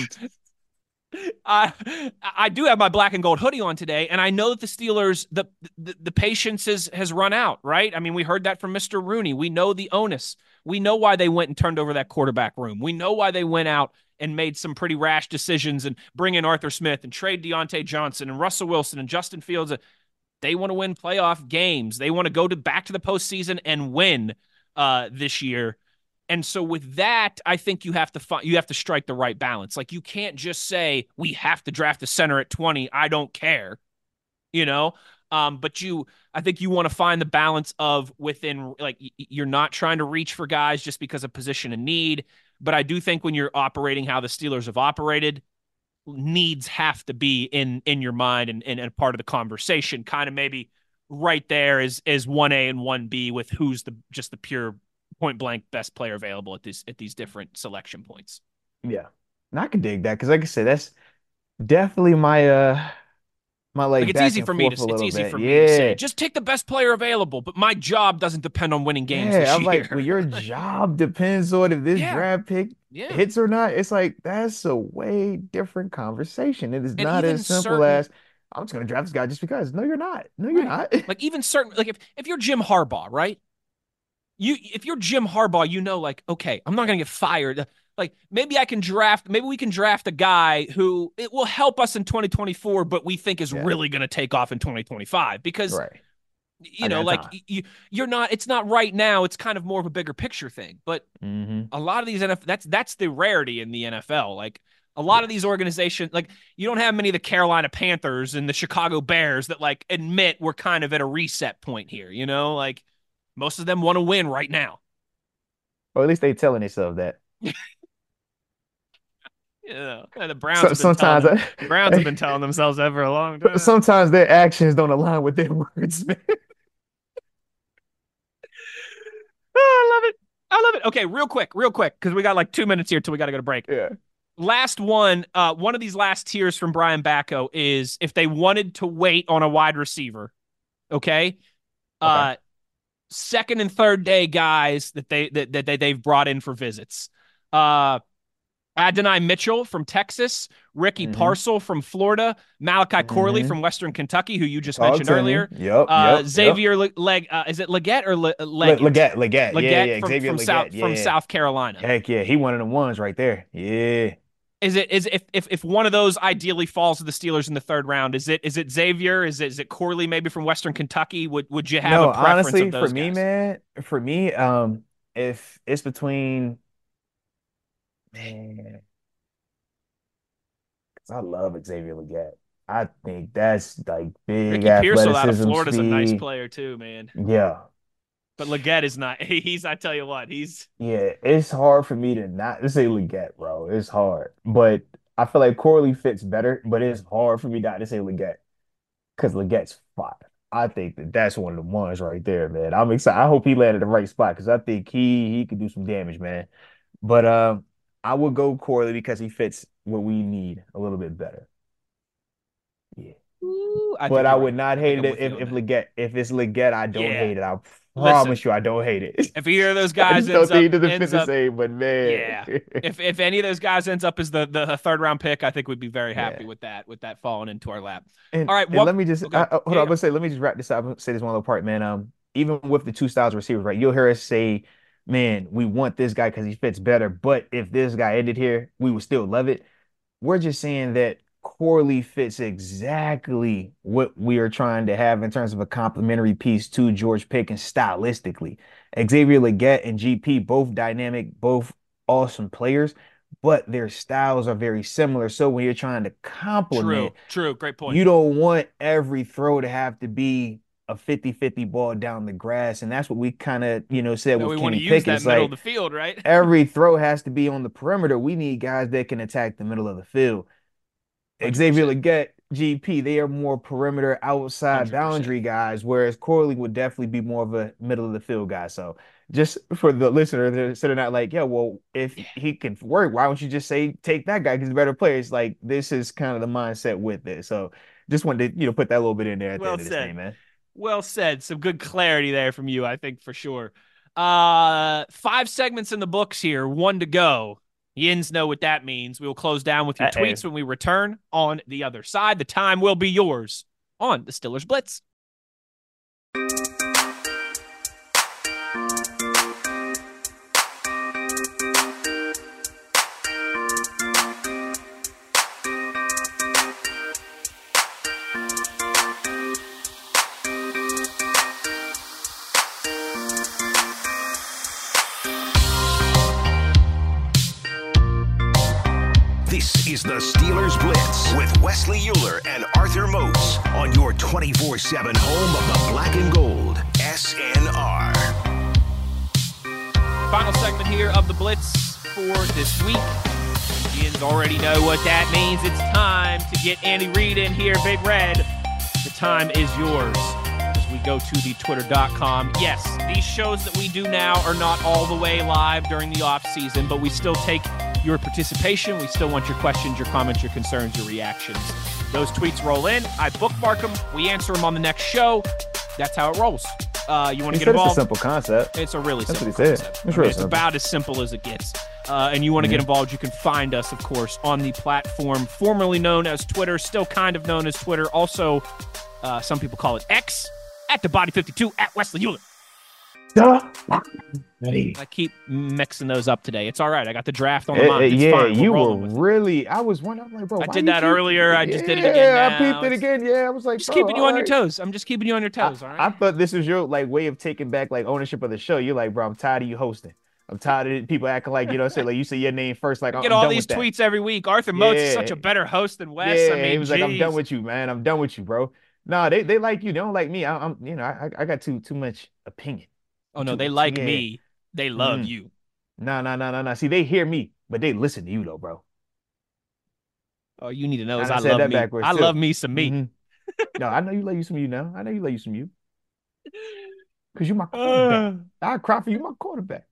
Speaker 3: I do have my black and gold hoodie on today, and I know that the Steelers, the patience has run out, right? I mean, we heard that from Mr. Rooney. We know the onus. We know why they went and turned over that quarterback room. We know why they went out and made some pretty rash decisions and bring in Arthur Smith and trade Deontay Johnson and Russell Wilson and Justin Fields. They want to win playoff games. They want to go back to the postseason and win this year. And so with that, I think you have to strike the right balance. Like, you can't just say we have to draft a center at 20. I don't care, but I think you want to find the balance of within, like, you're not trying to reach for guys just because of position and need. But I do think when you're operating how the Steelers have operated, needs have to be in your mind and a part of the conversation. Kind of maybe right there is 1A and 1B with who's just the pure point blank best player available at these different selection points.
Speaker 4: Yeah, and I can dig that because, like I said, that's definitely my like
Speaker 3: it's easy for me to say just take the best player available, but my job doesn't depend on winning games this
Speaker 4: I'm
Speaker 3: year.
Speaker 4: like, well, your job depends on if this draft pick hits or not. It's like, that's a way different conversation. It is not as simple as I'm just gonna draft this guy just because. No, you're not. No, you're not.
Speaker 3: Like, even certain, like, if you're Jim Harbaugh, right? If you're Jim Harbaugh, like, okay, I'm not going to get fired. Like, maybe we can draft a guy who it will help us in 2024, but we think is really going to take off in 2025 because, you're not, it's not right now. It's kind of more of a bigger picture thing. But a lot of these that's the rarity in the NFL. Like, a lot of these organizations, like, you don't have many of the Carolina Panthers and the Chicago Bears that, like, admit we're kind of at a reset point here, like, most of them want to win right now.
Speaker 4: Or at least they telling themselves that.
Speaker 3: The Browns have been telling themselves that for a long time.
Speaker 4: Sometimes their actions don't align with their words, man.
Speaker 3: Oh, I love it. Okay, real quick, because we got like 2 minutes here till we got to go to break.
Speaker 4: Yeah.
Speaker 3: Last one of these last tiers from Brian Bacco is if they wanted to wait on a wide receiver, okay? Second and third day guys that they've brought in for visits. Adonai Mitchell from Texas, Ricky Parcel from Florida, Malachi Corley from Western Kentucky, who you just mentioned earlier. Xavier is it Legette or Leggett?
Speaker 4: Legette. Yeah. Xavier Legette
Speaker 3: from South Carolina.
Speaker 4: Heck yeah, he one of the ones right there. Yeah.
Speaker 3: Is if one of those ideally falls to the Steelers in the third round, is it Xavier? Is it Corley maybe from Western Kentucky? Would you have a preference
Speaker 4: honestly,
Speaker 3: of those
Speaker 4: for me,
Speaker 3: guys?
Speaker 4: man, if it's between, man, because I love Xavier Legette. I think that's like big
Speaker 3: Ricky Pearsall out of
Speaker 4: athleticism,
Speaker 3: Florida's a nice
Speaker 4: speed.
Speaker 3: player too, man.
Speaker 4: Yeah.
Speaker 3: But Legette is not. I tell you what,
Speaker 4: It's hard for me to not to say Legette, bro. It's hard. But I feel like Corley fits better, but it's hard for me not to say Legette because Legette's fire. I think that's one of the ones right there, man. I'm excited. I hope he landed the right spot because I think he could do some damage, man. But I would go Corley because he fits what we need a little bit better. Yeah.
Speaker 3: Ooh,
Speaker 4: but I would not hate it if it's Legette, I don't hate it. I promise you I don't hate it.
Speaker 3: If either of those guys
Speaker 4: doesn't fit the same, but man.
Speaker 3: Yeah. If any of those guys ends up as the third round pick, I think we'd be very happy with that falling into our lap.
Speaker 4: And,
Speaker 3: all right,
Speaker 4: and let me just hold on. I'm gonna say, let me just wrap this up. I'm gonna say this one little part, man. Even with the two styles of receivers, right? You'll hear us say, man, we want this guy because he fits better. But if this guy ended here, we would still love it. We're just saying that Corley fits exactly what we are trying to have in terms of a complementary piece to George Pickens stylistically. Xavier Legette and GP, both dynamic, both awesome players, but their styles are very similar. So when you're trying to complement,
Speaker 3: true, great point.
Speaker 4: You don't want every throw to have to be a 50-50 ball down the grass. And that's what we kind of, said
Speaker 3: No,
Speaker 4: with
Speaker 3: we want to
Speaker 4: Kenny
Speaker 3: use
Speaker 4: Pickett.
Speaker 3: that
Speaker 4: It's
Speaker 3: middle of
Speaker 4: like
Speaker 3: the field, right?
Speaker 4: every throw has to be on the perimeter. We need guys that can attack the middle of the field. Xavier
Speaker 3: 100%.
Speaker 4: Legette, GP, they are more perimeter outside
Speaker 3: 100%.
Speaker 4: boundary guys, whereas Corley would definitely be more of a middle of the field guy. So just for the listener, they're not like, yeah, well, if
Speaker 3: Yeah.
Speaker 4: he can work, why don't you just say take that guy because he's a better player? It's like this is kind of the mindset with it. So just wanted to, put that little bit in there at the
Speaker 3: Well
Speaker 4: end of this
Speaker 3: said.
Speaker 4: thing, man.
Speaker 3: Well said. Some good clarity there from you, I think, for sure. 5 segments in the books here, 1 to go. Yins know what that means. We will close down with your tweets when we return on the other side. The time will be yours on the Steelers Blitz.
Speaker 2: This is the Steelers Blitz with Wesley Euler and Arthur Moats on your 24/7 home of the black and gold, SNR.
Speaker 3: Final segment here of the Blitz for this week. Yins already know what that means. It's time to get Andy Reid in here, Big Red. The time is yours as we go to the twitter.com. Yes, these shows that we do now are not all the way live during the off season, but we still take your participation. We still want your questions, your comments, your concerns, your reactions. Those tweets roll in. I bookmark them. We answer them on the next show. That's how it rolls. You want to get involved?
Speaker 4: It's a simple concept.
Speaker 3: It's a really simple
Speaker 4: That's what he
Speaker 3: concept.
Speaker 4: said. It's
Speaker 3: It's about as simple as it gets. And you want to get involved, you can find us, of course, on the platform formerly known as Twitter, still kind of known as Twitter. Also, some people call it X, at TheBody52, at Wesley Euler. I keep mixing those up today. It's all right. I got the draft on the mind. It's fine.
Speaker 4: You were
Speaker 3: rolling with it.
Speaker 4: really. I was wondering, I'm like, bro.
Speaker 3: I did that earlier. I just did it again.
Speaker 4: Yeah, I
Speaker 3: Now.
Speaker 4: peeped it again. Yeah, I was like,
Speaker 3: Just
Speaker 4: bro,
Speaker 3: keeping you on your toes. I'm just keeping you on your toes. All right.
Speaker 4: I thought this was your way of taking back ownership of the show. You're like, bro, I'm tired of you hosting. I'm tired of people acting like, say like you say your name first. Like,
Speaker 3: I
Speaker 4: I'm
Speaker 3: get all
Speaker 4: done
Speaker 3: these
Speaker 4: with that.
Speaker 3: tweets every week. Arthur Moats is such a better host than Wes.
Speaker 4: Yeah,
Speaker 3: I mean,
Speaker 4: he was like, I'm done
Speaker 3: geez.
Speaker 4: with you, man. I'm done with you, bro. No, they like you. They don't like me. I got too much opinion.
Speaker 3: Oh no, they like
Speaker 4: yeah.
Speaker 3: me. They love you.
Speaker 4: No. See, they hear me, but they listen to you though, bro.
Speaker 3: Oh, you need to know is
Speaker 4: I
Speaker 3: I
Speaker 4: said
Speaker 3: love
Speaker 4: that
Speaker 3: me.
Speaker 4: backwards,
Speaker 3: I
Speaker 4: too.
Speaker 3: love me some me.
Speaker 4: No, I know you love you some you now. I know you love you some you. Because you're my quarterback. I cry for you, my quarterback.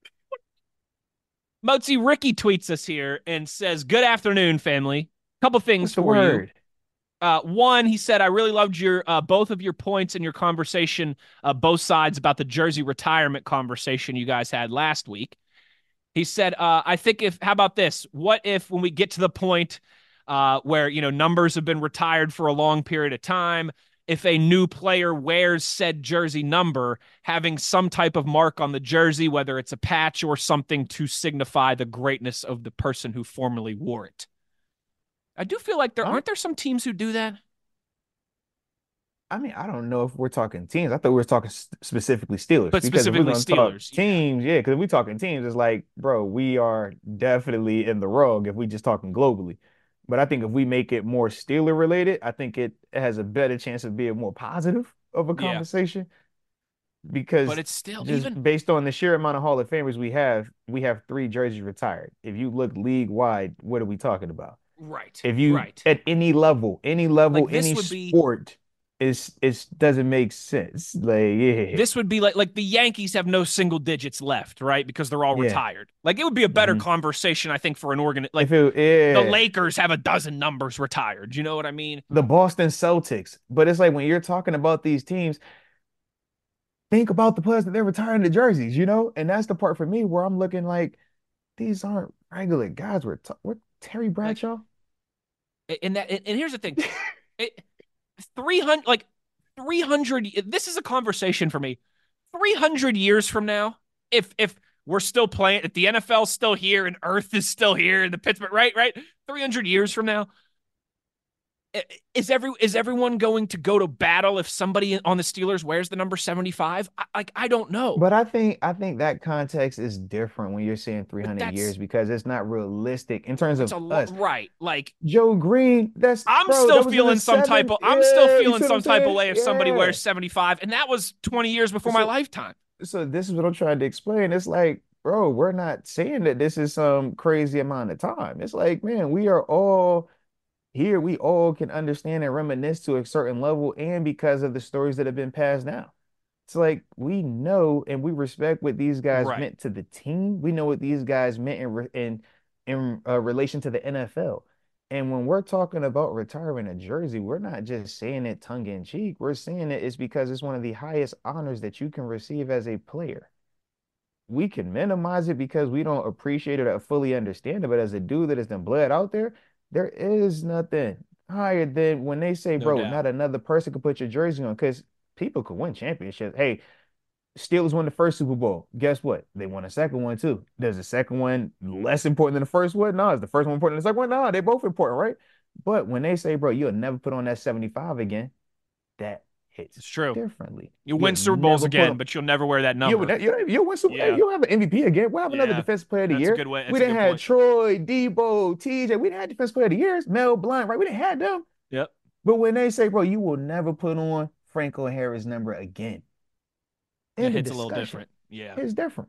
Speaker 3: Mozi Ricky tweets us here and says, "Good afternoon, family. Couple things
Speaker 4: What's the
Speaker 3: for
Speaker 4: word?
Speaker 3: you. One, he said, I really loved your both of your points in your conversation, both sides about the jersey retirement conversation you guys had last week. He said, I think how about this? What if when we get to the point where, numbers have been retired for a long period of time, if a new player wears said jersey number, having some type of mark on the jersey, whether it's a patch or something to signify the greatness of the person who formerly wore it. I do feel like aren't there some teams who do that?
Speaker 4: I mean, I don't know if we're talking teams. I thought we were talking specifically Steelers.
Speaker 3: But
Speaker 4: because if we're
Speaker 3: specifically
Speaker 4: gonna talk
Speaker 3: Steelers.
Speaker 4: teams, yeah, because if we talking teams, it's like, bro, we are definitely in the wrong if we just talking globally. But I think if we make it more Steeler related, I think it has a better chance of being more positive of a conversation. Because
Speaker 3: but it's still
Speaker 4: just
Speaker 3: even
Speaker 4: based on the sheer amount of Hall of Famers we have 3 jerseys retired. If you look league wide, what are we talking about?
Speaker 3: right.
Speaker 4: If you at any level,
Speaker 3: Like, this
Speaker 4: any
Speaker 3: would be-
Speaker 4: sport, it doesn't make sense. Like, yeah.
Speaker 3: This would be like the Yankees have no single digits left, right? Because they're all retired. Like, it would be a better conversation, I think, for an like the Lakers have a dozen numbers retired. Do you know what I mean?
Speaker 4: The Boston Celtics. But it's like when you're talking about these teams, think about the players that they're retiring the jerseys, And that's the part for me where I'm looking like these aren't regular guys. We're Terry Bradshaw.
Speaker 3: And here's the thing. 300 this is a conversation for me. 300 years from now, if we're still playing, if the NFL's still here and Earth is still here and the Pittsburgh, right? 300 years from now, Is everyone going to go to battle if somebody on the Steelers wears the number 75? I don't know.
Speaker 4: But I think that context is different when you're saying
Speaker 3: But
Speaker 4: 300 years
Speaker 3: that's
Speaker 4: because it's not realistic in terms
Speaker 3: it's
Speaker 4: of
Speaker 3: a lot,
Speaker 4: us.
Speaker 3: right? Like
Speaker 4: Joe Green, that's
Speaker 3: I'm
Speaker 4: bro,
Speaker 3: still
Speaker 4: that was in the
Speaker 3: feeling some type
Speaker 4: seven.
Speaker 3: of I'm still
Speaker 4: Yeah, you
Speaker 3: feeling
Speaker 4: see what I'm
Speaker 3: some type of
Speaker 4: saying?
Speaker 3: way if somebody
Speaker 4: Yeah.
Speaker 3: wears 75, and that was 20 years before my
Speaker 4: So
Speaker 3: lifetime.
Speaker 4: so this is what I'm trying to explain. It's like, bro, we're not saying that this is some crazy amount of time. It's like, man, we are all here. We all can understand and reminisce to a certain level, and because of the stories that have been passed down. It's like we know and we respect what these guys
Speaker 3: Right.
Speaker 4: meant to the team. We know what these guys meant in relation to the NFL. And when we're talking about retiring a jersey, we're not just saying it tongue in cheek. We're saying it's because it's one of the highest honors that you can receive as a player. We can minimize it because we don't appreciate it or fully understand it. But as a dude that has been bled out there, there is nothing higher than when they say,
Speaker 3: No
Speaker 4: bro,
Speaker 3: doubt.
Speaker 4: not another person can put your jersey on because people could win championships. Hey, Steelers won the first Super Bowl. Guess what? They won a second one too. Does the second one less important than the first one? No. Is the first one important than the second one? No, they're both important, right? But when they say, bro, you'll never put on that 75 again, that hits
Speaker 3: It's true.
Speaker 4: differently.
Speaker 3: You
Speaker 4: You'll
Speaker 3: win Super Bowls
Speaker 4: never put
Speaker 3: again,
Speaker 4: on,
Speaker 3: but you'll never wear that
Speaker 4: you
Speaker 3: number.
Speaker 4: you'll win Super, hey,
Speaker 3: Yeah.
Speaker 4: you'll have an MVP again. We'll have another
Speaker 3: Yeah.
Speaker 4: defensive player of the
Speaker 3: That's a
Speaker 4: year.
Speaker 3: good way.
Speaker 4: We
Speaker 3: That's a
Speaker 4: didn't
Speaker 3: good
Speaker 4: have
Speaker 3: point.
Speaker 4: Troy, Debo, TJ. We didn't have defensive player of the years. Mel Blount, right? We didn't have them.
Speaker 3: Yep.
Speaker 4: But when they say, bro, you will never put on Franco Harris number again,
Speaker 3: It
Speaker 4: end of
Speaker 3: hits a little
Speaker 4: discussion.
Speaker 3: different. Yeah.
Speaker 4: It's different.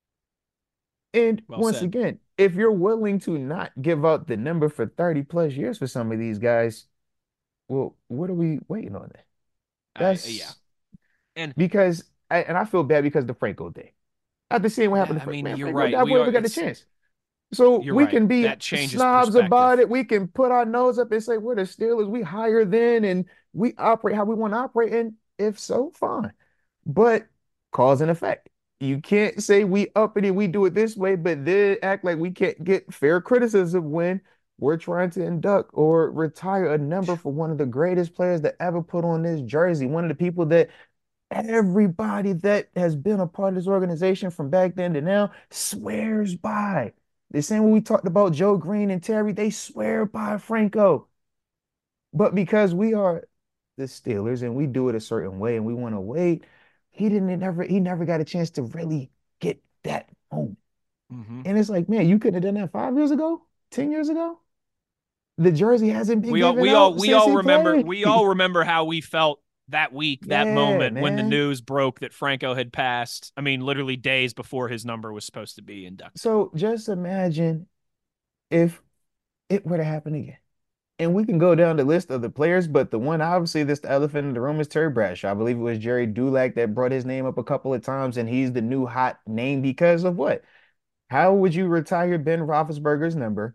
Speaker 4: And
Speaker 3: Well
Speaker 4: once
Speaker 3: said.
Speaker 4: again, if you're willing to not give out the number for 30 plus years for some of these guys, well, what are we waiting on then?
Speaker 3: Yeah.
Speaker 4: That's
Speaker 3: And
Speaker 4: because I feel bad because of the Franco thing. After seeing what
Speaker 3: yeah,
Speaker 4: happened to
Speaker 3: I
Speaker 4: Franco,
Speaker 3: mean,
Speaker 4: man,
Speaker 3: you're
Speaker 4: Franco
Speaker 3: right.
Speaker 4: died
Speaker 3: We
Speaker 4: before he
Speaker 3: are
Speaker 4: ever got the
Speaker 3: it's
Speaker 4: chance. So
Speaker 3: You're
Speaker 4: we
Speaker 3: right.
Speaker 4: can be
Speaker 3: That changes
Speaker 4: snobs about
Speaker 3: perspective.
Speaker 4: it. We can put our nose up and say we're the Steelers. We higher than and we operate how we want to operate. And if so, fine. But cause and effect. You can't say we uppity, we do it this way, but then act like we can't get fair criticism when we're trying to induct or retire a number for one of the greatest players that ever put on this jersey. One of the people that everybody that has been a part of this organization from back then to now swears by. The same way we talked about Joe Green and Terry, they swear by Franco. But because we are the Steelers and we do it a certain way and we want to wait, he never got a chance to really get that home.
Speaker 3: Hmm.
Speaker 4: And it's like, man, you couldn't have done that 5 years ago, 10 years ago. The jersey hasn't been
Speaker 3: We all
Speaker 4: given
Speaker 3: we all
Speaker 4: out
Speaker 3: we
Speaker 4: since
Speaker 3: all
Speaker 4: he
Speaker 3: remember
Speaker 4: played.
Speaker 3: we all remember how we felt that week, that
Speaker 4: Yeah,
Speaker 3: moment when the
Speaker 4: man.
Speaker 3: news broke that Franco had passed. I mean, literally days before his number was supposed to be inducted.
Speaker 4: So just imagine if it were to happen again. And we can go down the list of the players, but the one obviously that's the elephant in the room is Terry Bradshaw. I believe it was Jerry Dulac that brought his name up a couple of times, and he's the new hot name because of what? How would you retire Ben Roethlisberger's number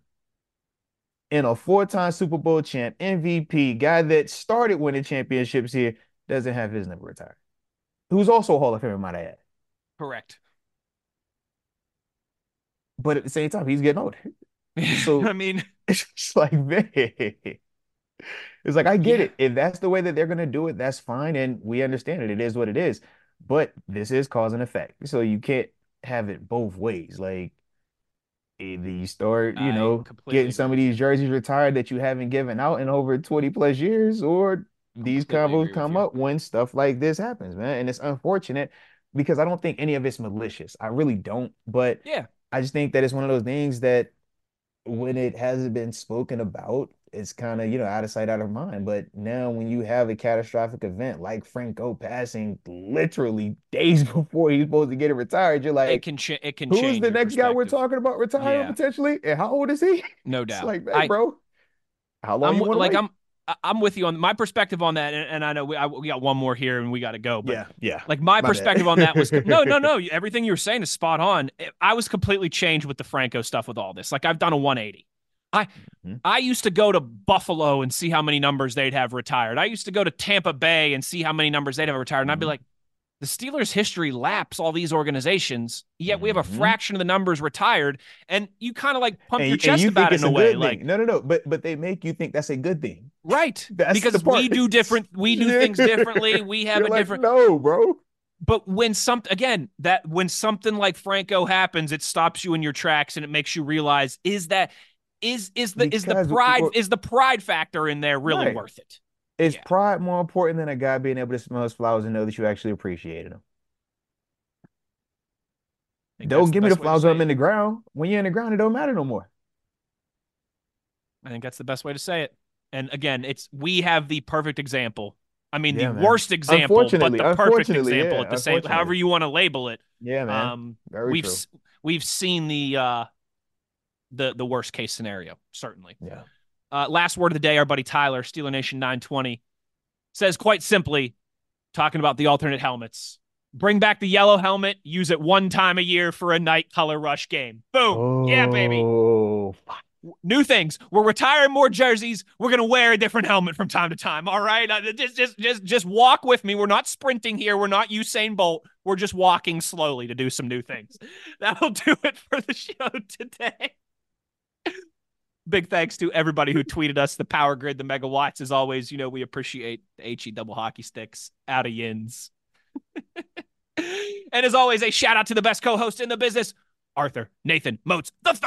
Speaker 4: in a four-time Super Bowl champ, MVP, guy that started winning championships here, doesn't have his number retired? Who's also a Hall of Famer, might I add.
Speaker 3: Correct.
Speaker 4: But at the same time, he's getting older.
Speaker 3: I
Speaker 4: So
Speaker 3: mean,
Speaker 4: it's just like, man. It's like I get
Speaker 3: yeah.
Speaker 4: it. If that's the way that they're gonna do it, that's fine, and we understand it. It is what it is. But this is cause and effect, so you can't have it both ways. Like either you start,
Speaker 3: I
Speaker 4: getting
Speaker 3: completely
Speaker 4: some
Speaker 3: agree
Speaker 4: of
Speaker 3: with
Speaker 4: these
Speaker 3: you.
Speaker 4: jerseys retired that you haven't given out in over 20 plus years, or these
Speaker 3: Completely
Speaker 4: combos
Speaker 3: agree with
Speaker 4: come
Speaker 3: you.
Speaker 4: up when stuff like this happens, man. And it's unfortunate because I don't think any of it's malicious. I really don't. But
Speaker 3: Yeah.
Speaker 4: I just think that it's one of those things that when it hasn't been spoken about, it's kind of, out of sight, out of mind. But now when you have a catastrophic event like Franco passing literally days before he's supposed to get it retired, you're like,
Speaker 3: It can
Speaker 4: who is
Speaker 3: change
Speaker 4: the
Speaker 3: your
Speaker 4: next guy we're
Speaker 3: perspective.
Speaker 4: talking about retiring
Speaker 3: Yeah,
Speaker 4: potentially? And how old is he?
Speaker 3: no
Speaker 4: It's
Speaker 3: doubt.
Speaker 4: like, hey, bro, how long
Speaker 3: I'm
Speaker 4: you want to
Speaker 3: like
Speaker 4: wait?
Speaker 3: I'm with you on my perspective on that, and I know we got one more here and we got to go, but
Speaker 4: Yeah, yeah.
Speaker 3: like my
Speaker 4: My
Speaker 3: perspective on that was no, no,
Speaker 4: bad.
Speaker 3: no. Everything you were saying is spot on. I was completely changed with the Franco stuff with all this. Like I've done a 180. I
Speaker 4: Mhm,
Speaker 3: I used to go to Buffalo and see how many numbers they'd have retired. I used to go to Tampa Bay and see how many numbers they'd have retired, and I'd be
Speaker 4: mhm,
Speaker 3: like, the Steelers' history laps all these organizations, yet we have a
Speaker 4: mhm.
Speaker 3: fraction of the numbers retired, and you kind of like pump your
Speaker 4: And
Speaker 3: chest
Speaker 4: you
Speaker 3: about
Speaker 4: think
Speaker 3: it in
Speaker 4: it's
Speaker 3: a
Speaker 4: a
Speaker 3: way,
Speaker 4: good
Speaker 3: like
Speaker 4: thing. No, no, no. But they make you think that's a good thing.
Speaker 3: right,
Speaker 4: That's the
Speaker 3: because
Speaker 4: part.
Speaker 3: we do
Speaker 4: Yeah.
Speaker 3: things differently. We have
Speaker 4: You're
Speaker 3: a
Speaker 4: like,
Speaker 3: different.
Speaker 4: no, bro.
Speaker 3: But when something like Franco happens, it stops you in your tracks and it makes you realize, is that is the pride factor in there really
Speaker 4: Right.
Speaker 3: worth it?
Speaker 4: Is pride more important than a guy being able to smell his flowers and know that you actually appreciated them? Don't give me the flowers when I'm in the ground. When you're in the ground, it don't matter no more.
Speaker 3: I think that's the best way to say it. And again, we have the perfect example. I mean,
Speaker 4: Yeah,
Speaker 3: the
Speaker 4: man.
Speaker 3: worst example, but the perfect example
Speaker 4: yeah,
Speaker 3: at the same, however you want to label it.
Speaker 4: Yeah, man. Very true.
Speaker 3: We've seen the worst case scenario, certainly.
Speaker 4: Yeah.
Speaker 3: Last word of the day, our buddy Tyler, Steeler Nation 920, says quite simply, talking about the alternate helmets, bring back the yellow helmet, use it one time a year for a night color rush game. Boom.
Speaker 4: Oh,
Speaker 3: yeah, baby. New things. We're retiring more jerseys. We're gonna wear a different helmet from time to time. All right, just walk with me. We're not sprinting here. We're not Usain Bolt. We're just walking slowly to do some new things. That'll do it for the show today. Big thanks to everybody who tweeted us, the Power Grid, the Megawatts. As always, we appreciate the HE double hockey sticks out of yins. And as always, a shout out to the best co-host in the business, Arthur Nathan Moats III.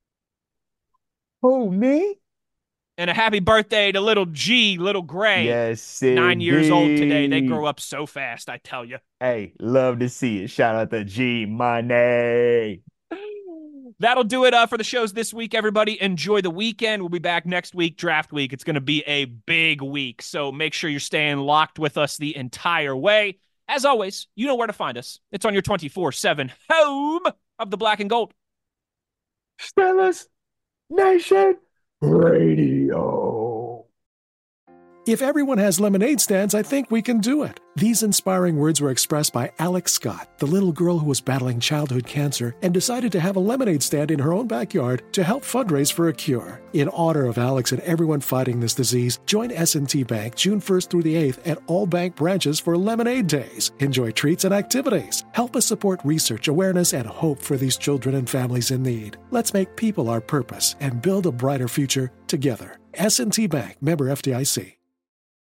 Speaker 4: Oh, me?
Speaker 3: And a happy birthday to little G, little Gray.
Speaker 4: Yes,
Speaker 3: 9 years old today. They grow up so fast, I tell you.
Speaker 4: Hey, love to see it. Shout out to G Money.
Speaker 3: That'll do it for the shows this week, everybody. Enjoy the weekend. We'll be back next week, draft week. It's going to be a big week, so make sure you're staying locked with us the entire way. As always, you know where to find us. It's on your 24/7 home of the Black and Gold.
Speaker 4: Steelers Nation Radio.
Speaker 1: If everyone has lemonade stands, I think we can do it. These inspiring words were expressed by Alex Scott, the little girl who was battling childhood cancer and decided to have a lemonade stand in her own backyard to help fundraise for a cure. In honor of Alex and everyone fighting this disease, join S&T Bank June 1st through the 8th at all bank branches for Lemonade Days. Enjoy treats and activities. Help us support research, awareness, and hope for these children and families in need. Let's make people our purpose and build a brighter future together. S&T Bank, member FDIC.